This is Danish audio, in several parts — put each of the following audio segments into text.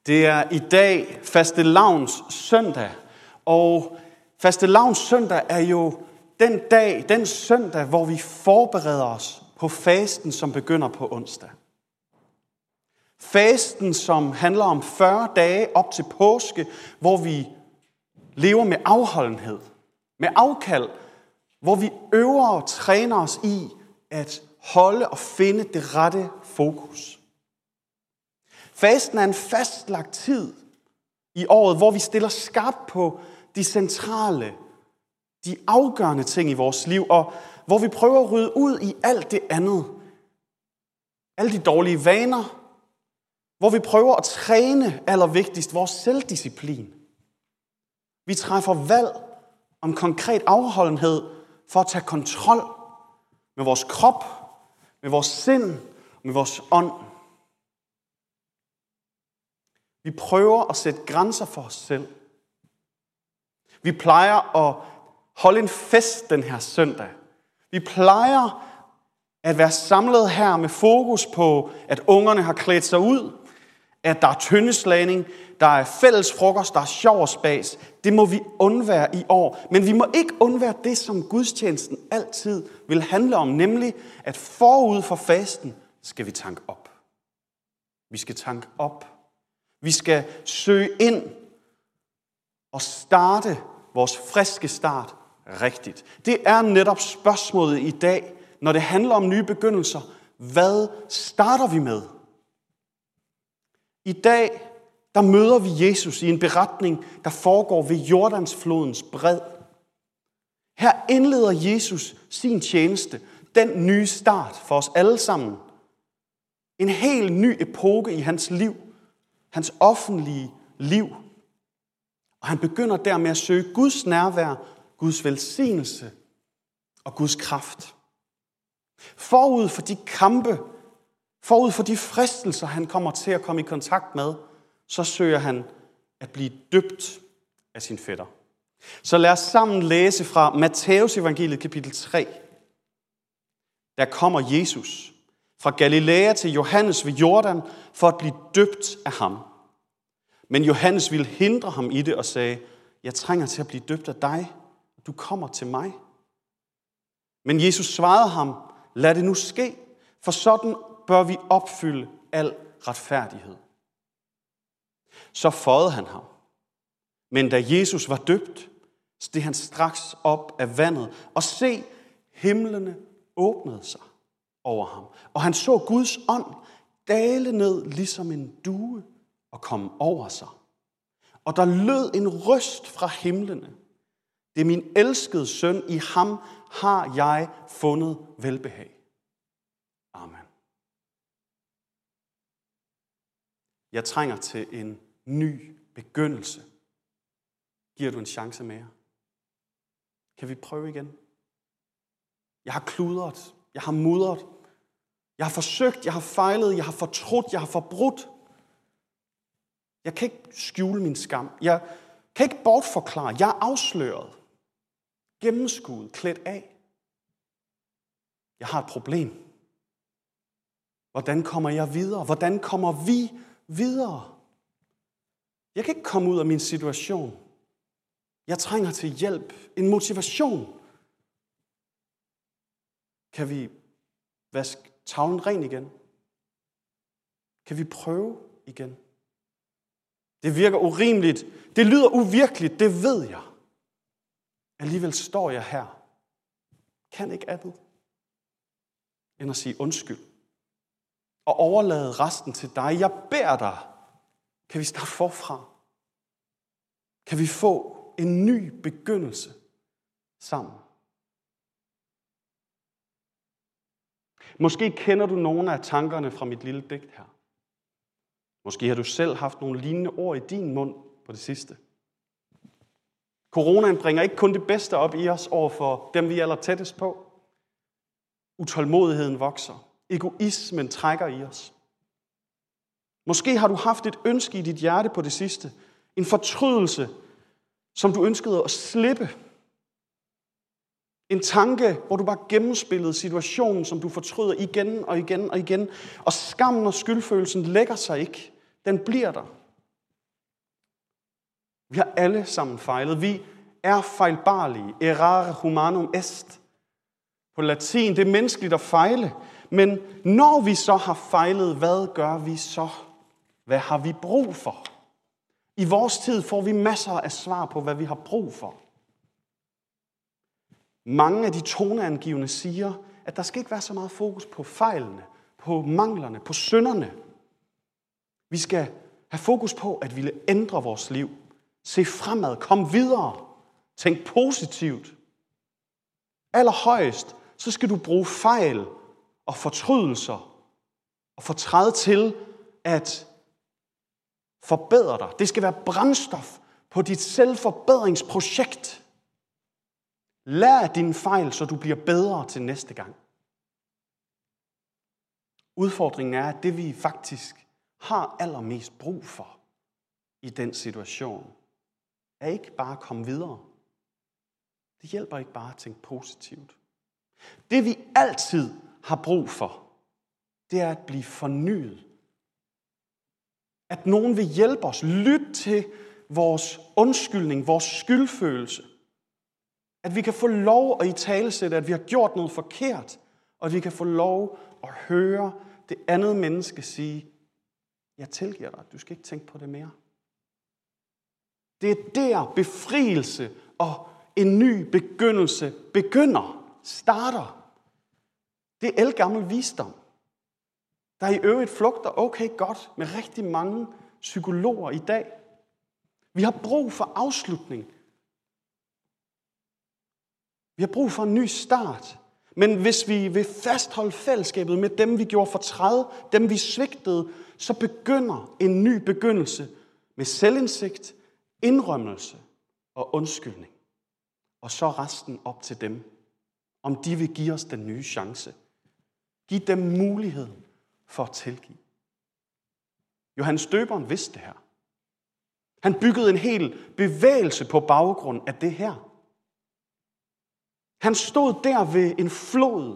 Det er i dag fastelavns søndag, og fastelavns søndag er jo den søndag, hvor vi forbereder os på fasten, som begynder på onsdag. Fasten, som handler om 40 dage op til påske, hvor vi lever med afholdenhed, med afkald, hvor vi øver og træner os i at holde og finde det rette fokus. Fasten er en fastlagt tid i året, hvor vi stiller skarpt på de centrale, de afgørende ting i vores liv, og hvor vi prøver at rydde ud i alt det andet. Alle de dårlige vaner, hvor vi prøver at træne allervigtigst vores selvdisciplin. Vi træffer valg om konkret afholdenhed for at tage kontrol med vores krop, med vores sind, med vores ånd. Vi prøver at sætte grænser for os selv. Vi plejer at holde en fest den her søndag. Vi plejer at være samlet her med fokus på, at ungerne har klædt sig ud, at der er tyndeslagning, der er fælles frokost, der er sjov og spas. Det må vi undvære i år. Men vi må ikke undvære det, som gudstjenesten altid vil handle om, nemlig at forud for fasten skal vi tanke op. Vi skal tanke op. Vi skal søge ind og starte vores friske start rigtigt. Det er netop spørgsmålet i dag, når det handler om nye begyndelser. Hvad starter vi med? I dag, der møder vi Jesus i en beretning, der foregår ved Jordansflodens bred. Her indleder Jesus sin tjeneste, den nye start for os alle sammen. En helt ny epoke i hans liv, hans offentlige liv. Og han begynder dermed at søge Guds nærvær, Guds velsignelse og Guds kraft. Forud for de kampe, forud for de fristelser, han kommer til at komme i kontakt med, så søger han at blive døbt af sin fætter. Så lad os sammen læse fra Matthæus evangeliet kapitel 3. Der kommer Jesus fra Galilea til Johannes ved Jordan for at blive døbt af ham. Men Johannes ville hindre ham i det og sagde, jeg trænger til at blive døbt af dig, du kommer til mig. Men Jesus svarede ham, lad det nu ske, for sådan bør vi opfylde al retfærdighed. Så føjede han ham. Men da Jesus var døbt, steg han straks op af vandet, og se, himlene åbnede sig over ham. Og han så Guds ånd dale ned ligesom en due og komme over sig. Og der lød en røst fra himlene. Det er min elskede søn, i ham har jeg fundet velbehag. Amen. Jeg trænger til en ny begyndelse. Giver du en chance mere? Kan vi prøve igen? Jeg har kludret, jeg har mudret, jeg har forsøgt, jeg har fejlet, jeg har fortrudt, jeg har forbrudt. Jeg kan ikke skjule min skam. Jeg kan ikke bortforklare. Jeg er afsløret, gennemskuet, klædt af. Jeg har et problem. Hvordan kommer jeg videre? Hvordan kommer vi videre? Jeg kan ikke komme ud af min situation. Jeg trænger til hjælp, en motivation. Kan vi vaske tavlen ren igen? Kan vi prøve igen? Det virker urimeligt. Det lyder uvirkeligt, det ved jeg. Alligevel står jeg her. Kan ikke andet end at sige undskyld. Og overlade resten til dig. Jeg beder dig. Kan vi starte forfra? Kan vi få en ny begyndelse sammen? Måske kender du nogle af tankerne fra mit lille digt her. Måske har du selv haft nogle lignende ord i din mund på det sidste. Coronaen bringer ikke kun det bedste op i os over for dem, vi er allertættest på. Utålmodigheden vokser. Egoismen trækker i os. Måske har du haft et ønske i dit hjerte på det sidste. En fortrydelse, som du ønskede at slippe. En tanke, hvor du bare gennemspillede situationen, som du fortryder igen og igen og igen. Og skammen og skyldfølelsen lægger sig ikke. Den bliver der. Vi har alle sammen fejlet. Vi er fejlbarlige. Errare humanum est. På latin, det er menneskeligt at fejle. Men når vi så har fejlet, hvad gør vi så? Hvad har vi brug for? I vores tid får vi masser af svar på, hvad vi har brug for. Mange af de toneangivende siger, at der skal ikke være så meget fokus på fejlene, på manglerne, på synderne. Vi skal have fokus på at ville ændre vores liv. Se fremad, kom videre, tænk positivt. Allerhøjst, så skal du bruge fejl og fortrydelser og fortræde til at forbedre dig. Det skal være brændstof på dit selvforbedringsprojekt. Lær af dine fejl, så du bliver bedre til næste gang. Udfordringen er, at det vi faktisk har allermest brug for i den situation, er ikke bare at komme videre. Det hjælper ikke bare at tænke positivt. Det vi altid har brug for, det er at blive fornyet. At nogen vil hjælpe os. Lyt til vores undskyldning, vores skyldfølelse. At vi kan få lov at italesætte, at vi har gjort noget forkert, og at vi kan få lov at høre det andet menneske sige, jeg tilgiver dig, du skal ikke tænke på det mere. Det er der befrielse og en ny begyndelse starter. Det er ældgammel visdom, der i øvrigt flugter okay godt med rigtig mange psykologer i dag. Vi har brug for afslutning. Vi har brug for en ny start. Men hvis vi vil fastholde fællesskabet med dem, vi gjorde fortræd, dem vi svigtede, så begynder en ny begyndelse med selvindsigt, indrømmelse og undskyldning. Og så resten op til dem, om de vil give os den nye chance. Giv dem mulighed for at tilgive. Johannes Døberen vidste det her. Han byggede en hel bevægelse på baggrund af det her. Han stod der ved en flod,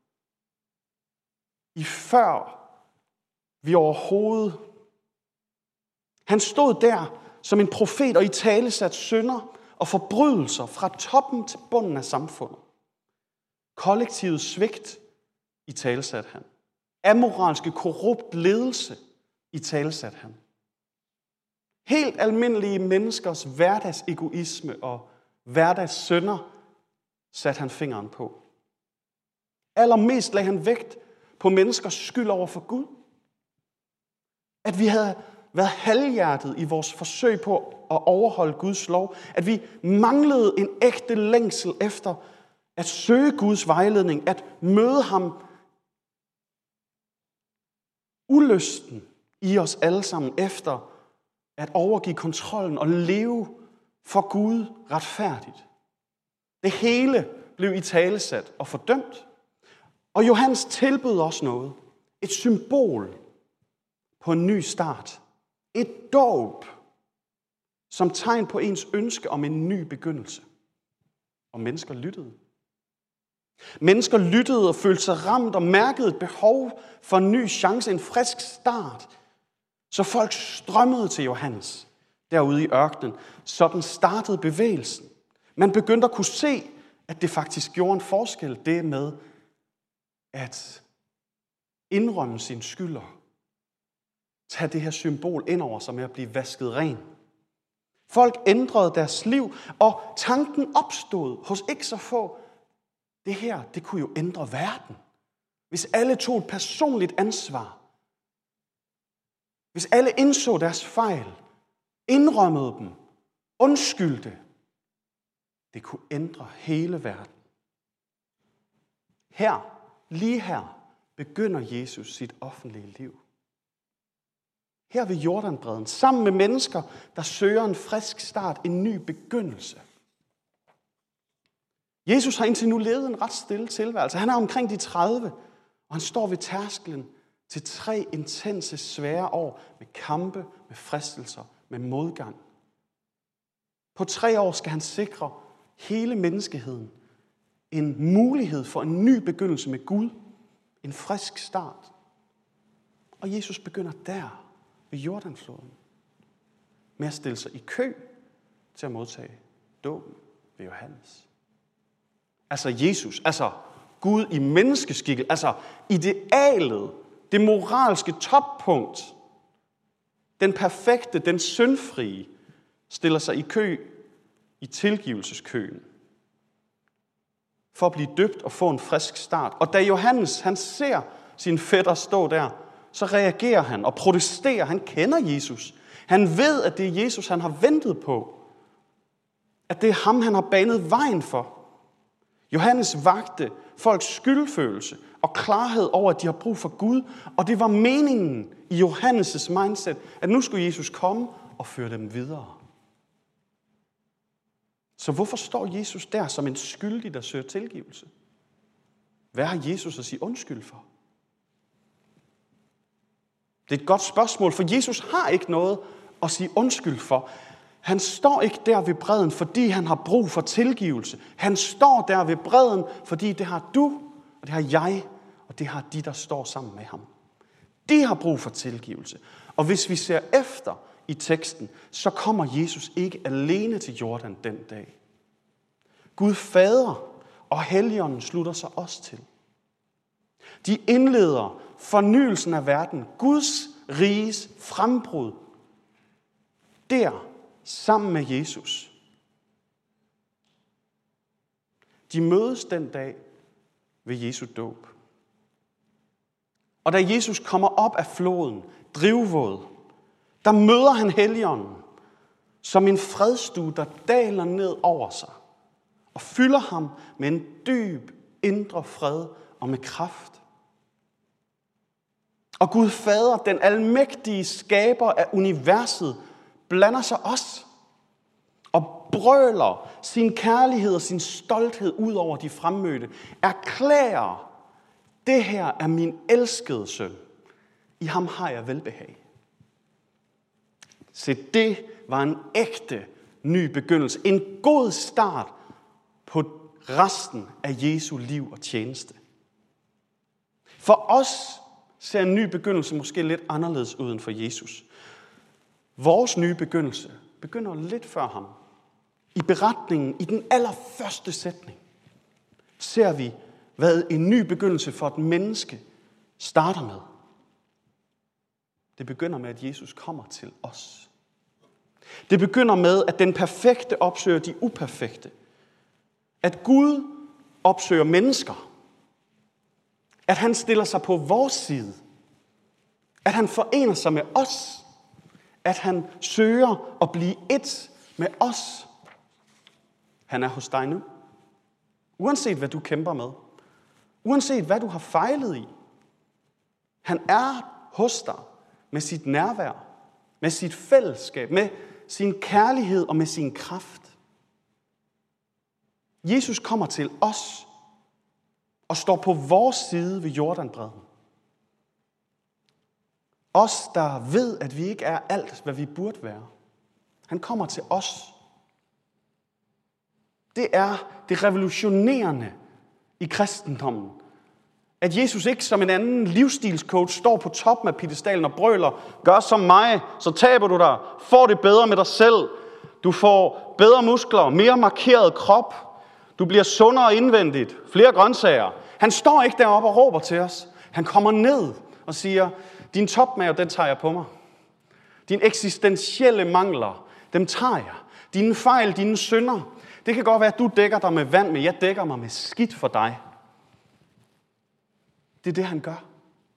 i før vi overhovedet. Han stod der som en profet og italesat synder og forbrydelser fra toppen til bunden af samfundet. Kollektivets svigt italesat han. Amoralske, korrupt ledelse italesat han. Helt almindelige menneskers hverdagsegoisme og hverdagssynder satte han fingeren på. Allermest lagde han vægt på menneskers skyld over for Gud. At vi havde været halvhjertet i vores forsøg på at overholde Guds lov. At vi manglede en ægte længsel efter at søge Guds vejledning. At møde ham. Ulysten i os alle sammen efter at overgive kontrollen og leve for Gud retfærdigt. Det hele blev italesat og fordømt. Og Johannes tilbød os noget. Et symbol på en ny start. Et dåb som tegn på ens ønske om en ny begyndelse. Og mennesker lyttede. Mennesker lyttede og følte sig ramt og mærkede et behov for en ny chance, en frisk start. Så folk strømmede til Johannes derude i ørkenen. Sådan startede bevægelsen. Man begyndte at kunne se, at det faktisk gjorde en forskel, det med at indrømme sin skylder. Tag det her symbol ind over sig med at blive vasket ren. Folk ændrede deres liv, og tanken opstod hos ikke så få. Det her, det kunne jo ændre verden. Hvis alle tog et personligt ansvar. Hvis alle indså deres fejl, indrømmede dem, undskyldte. Det kunne ændre hele verden. Lige her, begynder Jesus sit offentlige liv. Her ved Jordanbredden, sammen med mennesker, der søger en frisk start, en ny begyndelse. Jesus har indtil nu levet en ret stille tilværelse. Han er omkring de 30, og han står ved tærsklen til 3 intense, svære år med kampe, med fristelser, med modgang. På 3 år skal han sikre hele menneskeheden en mulighed for en ny begyndelse med Gud, en frisk start. Og Jesus begynder der ved Jordanfloden med at stille sig i kø til at modtage dåben ved Johannes. Altså Jesus, altså Gud i menneskeskikkelse, altså idealet, det moralske toppunkt, den perfekte, den syndfrie, stiller sig i kø i tilgivelseskøen for at blive døbt og få en frisk start. Og da Johannes, han ser sin fætter stå der, så reagerer han og protesterer. Han kender Jesus. Han ved, at det er Jesus, han har ventet på. At det er ham, han har banet vejen for. Johannes vagte folks skyldfølelse og klarhed over, at de har brug for Gud. Og det var meningen i Johannes' mindset, at nu skulle Jesus komme og føre dem videre. Så hvorfor står Jesus der som en skyldig, der søger tilgivelse? Hvad har Jesus at sige undskyld for? Det er et godt spørgsmål, for Jesus har ikke noget at sige undskyld for. Han står ikke der ved bredden, fordi han har brug for tilgivelse. Han står der ved bredden, fordi det har du, og det har jeg, og det har de, der står sammen med ham. De har brug for tilgivelse. Og hvis vi ser efter i teksten, så kommer Jesus ikke alene til Jordan den dag. Gud Fader og Helligånden slutter sig også til. De indleder fornyelsen af verden, Guds riges frembrud, der sammen med Jesus. De mødes den dag ved Jesu dåb. Og da Jesus kommer op af floden, drivvåd, der møder han Helligånden som en fredstue, der daler ned over sig og fylder ham med en dyb indre fred og med kraft. Og Gud Fader, den almægtige skaber af universet, blander sig også og brøler sin kærlighed og sin stolthed ud over de fremmødte. Erklærer, det her er min elskede søn. I ham har jeg velbehag. Så det var en ægte ny begyndelse. En god start på resten af Jesu liv og tjeneste. For os ser en ny begyndelse måske lidt anderledes ud end for Jesus. Vores nye begyndelse begynder lidt før ham. I beretningen, i den allerførste sætning, ser vi, hvad en ny begyndelse for et menneske starter med. Det begynder med, at Jesus kommer til os. Det begynder med, at den perfekte opsøger de uperfekte. At Gud opsøger mennesker. At han stiller sig på vores side. At han forener sig med os. At han søger at blive et med os. Han er hos dig nu. Uanset hvad du kæmper med. Uanset hvad du har fejlet i. Han er hos dig med sit nærvær. Med sit fællesskab. Med sin kærlighed og med sin kraft. Jesus kommer til os og står på vores side ved Jordanbredden. Os, der ved, at vi ikke er alt, hvad vi burde være. Han kommer til os. Det er det revolutionerende i kristendommen. At Jesus ikke som en anden livsstilscoach står på toppen af piedestalen og brøler, gør som mig, så taber du dig, får det bedre med dig selv. Du får bedre muskler, mere markeret krop. Du bliver sundere indvendigt, flere grøntsager. Han står ikke deroppe og råber til os. Han kommer ned og siger, din topmave, den tager jeg på mig. Dine eksistentielle mangler, dem tager jeg. Dine fejl, dine synder. Det kan godt være, at du dækker dig med vand, men jeg dækker mig med skidt for dig. Det er det, han gør.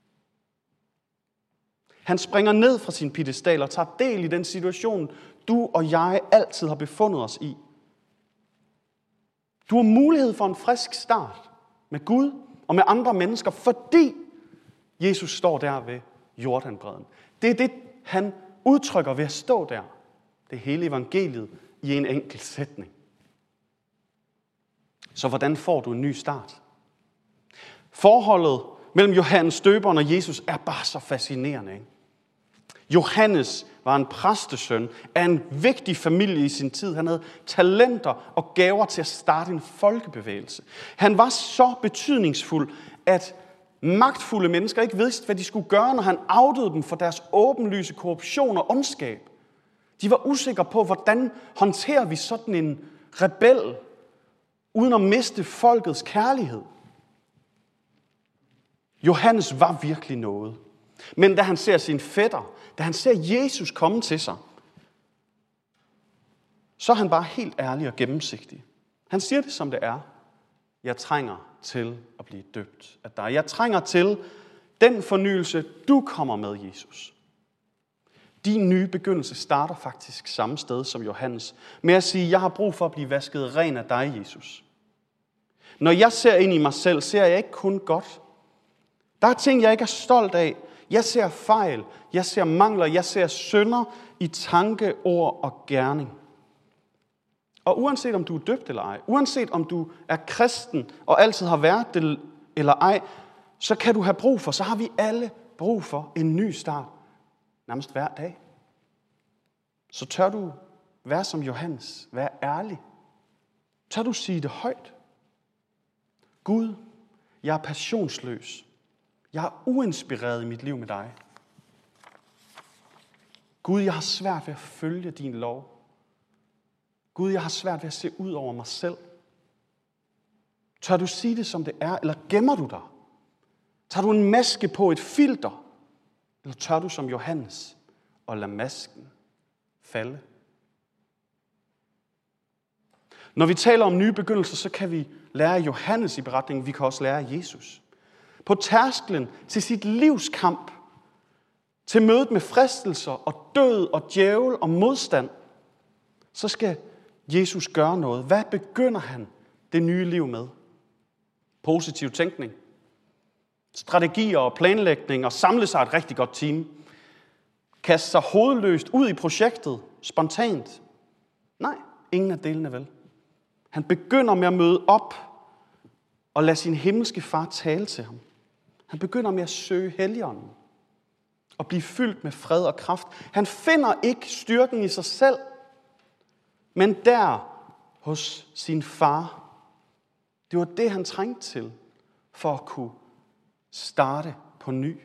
Han springer ned fra sin piedestal og tager del i den situation, du og jeg altid har befundet os i. Du har mulighed for en frisk start med Gud og med andre mennesker, fordi Jesus står der ved Jordanbredden. Det er det, han udtrykker ved at stå der. Det hele evangeliet i en enkelt sætning. Så hvordan får du en ny start? Forholdet mellem Johannes døberen og Jesus er bare så fascinerende, ikke? Johannes var en præstesøn af en vigtig familie i sin tid. Han havde talenter og gaver til at starte en folkebevægelse. Han var så betydningsfuld, at magtfulde mennesker ikke vidste, hvad de skulle gøre, når han outede dem for deres åbenlyse korruption og ondskab. De var usikre på, hvordan håndterer vi sådan en rebel, uden at miste folkets kærlighed. Johannes var virkelig noget. Men da han ser sin fætter, da han ser Jesus komme til sig, så er han bare helt ærlig og gennemsigtig. Han siger det, som det er. Jeg trænger til at blive døbt af dig. Jeg trænger til den fornyelse, du kommer med, Jesus. Din nye begyndelse starter faktisk samme sted som Johannes, med at sige, jeg har brug for at blive vasket ren af dig, Jesus. Når jeg ser ind i mig selv, ser jeg ikke kun godt. Der er ting, jeg ikke er stolt af. Jeg ser fejl, jeg ser mangler, jeg ser synder i tanke, ord og gerning. Og uanset om du er døbt eller ej, uanset om du er kristen og altid har været det eller ej, så kan du have brug for, så har vi alle brug for en ny start. Nærmest hver dag. Så tør du være som Johannes, være ærlig. Tør du sige det højt. Gud, jeg er passionsløs. Jeg er uinspireret i mit liv med dig. Gud, jeg har svært ved at følge din lov. Gud, jeg har svært ved at se ud over mig selv. Tør du sige det, som det er, eller gemmer du dig? Tager du en maske på, et filter? Eller tør du som Johannes og lade masken falde? Når vi taler om nye begyndelser, så kan vi lære af Johannes i beretningen, vi kan også lære af Jesus. På tærsklen til sit livs kamp, til mødet med fristelser og død og djævel og modstand, så skal Jesus gøre noget. Hvad begynder han det nye liv med? Positiv tænkning, strategier og planlægning og samle sig et rigtig godt team. Kaste sig hovedløst ud i projektet, spontant. Nej, ingen af delene vel. Han begynder med at møde op og lade sin himmelske far tale til ham. Han begynder med at søge Helligånden og blive fyldt med fred og kraft. Han finder ikke styrken i sig selv, men der hos sin far. Det var det, han trængte til for at kunne starte på ny.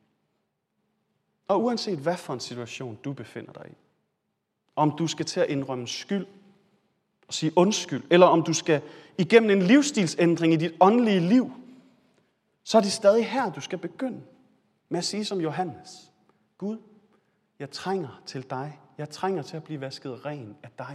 Og uanset hvad for en situation du befinder dig i, om du skal til at indrømme skyld og sige undskyld, eller om du skal igennem en livsstilsændring i dit åndelige liv, så er det stadig her, du skal begynde med at sige som Johannes. Gud, jeg trænger til dig. Jeg trænger til at blive vasket ren af dig.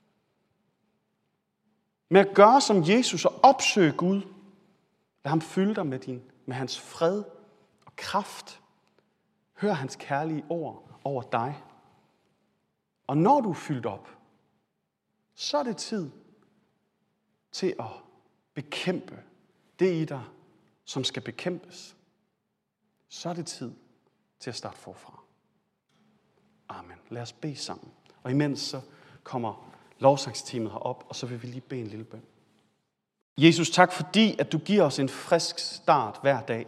Med at gøre som Jesus og opsøge Gud. Lad ham fylde dig med hans fred og kraft. Hør hans kærlige ord over dig. Og når du er fyldt op, så er det tid til at bekæmpe det i dig, som skal bekæmpes. Så er det tid til at starte forfra. Amen. Lad os bede sammen. Og imens så kommer lovsangsteamet herop, og så vil vi lige bede en lille bøn. Jesus, tak fordi, at du giver os en frisk start hver dag.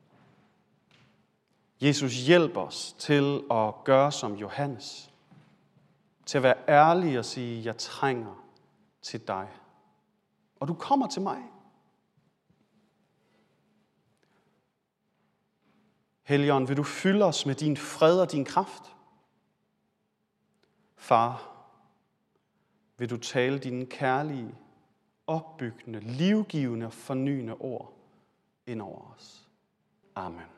Jesus, hjælp os til at gøre som Johannes. Til at være ærlig og sige, jeg trænger til dig. Og du kommer til mig. Helligånd, vil du fylde os med din fred og din kraft? Far, vil du tale dine kærlige, opbyggende, livgivende og fornyende ord ind over os. Amen.